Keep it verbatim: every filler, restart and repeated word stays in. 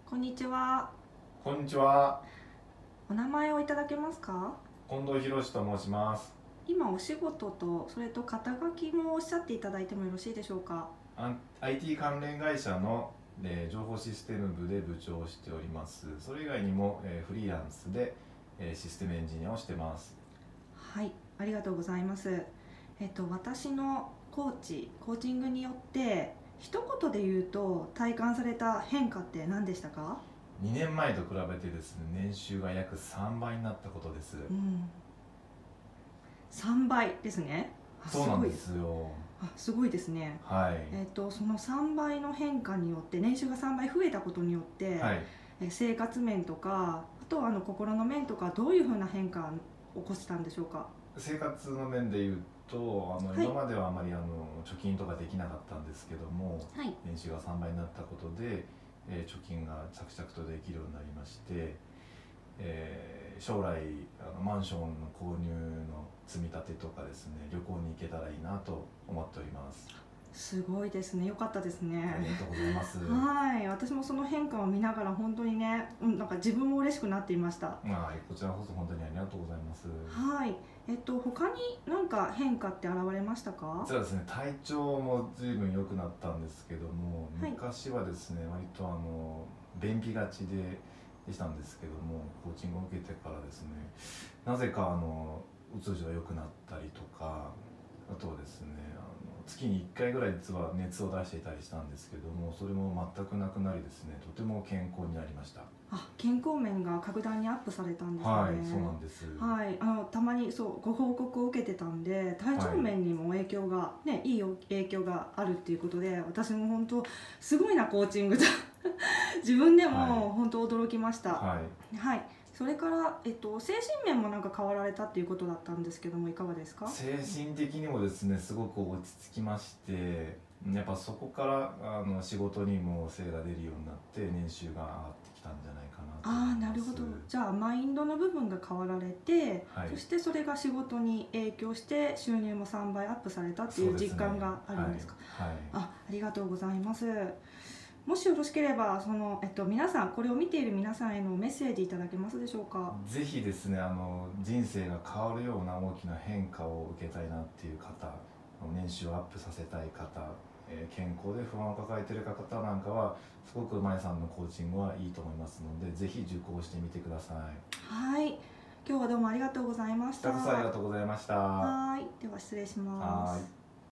こんにちは。 こんにちは。 お名前をいただけますか？ 近藤博と申します。 今お仕事とそれと肩書きもおっしゃっていただいてもよろしいでしょうか？ アイティー 関連会社の、えー、情報システム部で部長をしております。それ以外にも、えー、フリーランスで、えー、システムエンジニアをしてます。 はい、ありがとうございます。えっと私のコーチコーチングによって一言で言うと体感された変化って何でしたか？ にねんまえと比べてですね、年収が約さんばいになったことです。 うん、さんばいですね。 そうなんですよ。 あ、すごいですね。 はい。 えっとそのさんばいの変化によって、年収がさんばい増えたことによって、 はい、 え生活面とか、あとはあの心の面とか、どういうふうな変化を起こしたんでしょうか？ 生活の面でいうと、あの、 はい、 今まではあまりあの貯金とかできなかったんですけども、 はい、 年収がさんばいになったことで、えー貯金が着々とできるようになりまして、えー将来あのマンションの購入の積み立てとかですね、旅行に行けたらいいなと思っております。 すごいですね。良かったですね。 ありがとうございます。 はい、私もその変化を見ながら本当にね、うん、なんか自分も嬉しくなっていました。 まあ、こちらこそ本当にありがとうございます。 はい、えっと他に何か変化って現れましたか？ 実はですね、体調も随分良くなったんですけども、 はい、 昔はですね、割とあの便秘がちででしたんですけども、コーチングを受けてからですね、なぜかあのうつじが良くなったりとか、あとはですね、あの月にいっかいぐらい実は熱を出していたりしたんですけども、それも全くなくなりですね、とても健康になりました。 あ、健康面が格段にアップされたんですね。 はい、そうなんです。 はい、あのたまにそうご報告を受けてたんで、体調面にも影響が、ね、いい影響があるっていうことで、私も本当すごいなコーチングと自分でも本当驚きました。 はい、 はい、それから、えっと、精神面もなんか変わられたっていうことだったんですけども、いかがですか？ 精神的にもですね、すごく落ち着きまして、やっぱそこからあの仕事にも精が出るようになって年収が上がってきたんじゃないかなと思います。 ああ、なるほど。じゃあマインドの部分が変わられて、 はい、 そしてそれが仕事に影響して収入もさんばいアップされたっていう実感があるんですか？ はいはい、 あ、ありがとうございます。もしよろしければその、えっと、皆さん、これを見ている皆さんへのメッセージいただけますでしょうか？ ぜひですね、あの人生が変わるような大きな変化を受けたいなっていう方、年収をアップさせたい方、えー健康で不安を抱えている方なんかはすごくまえさんのコーチングはいいと思いますので、ぜひ受講してみてください。 はい、今日はどうもありがとうございました。 こちらこそありがとうございました。 はい、では失礼します。 はい。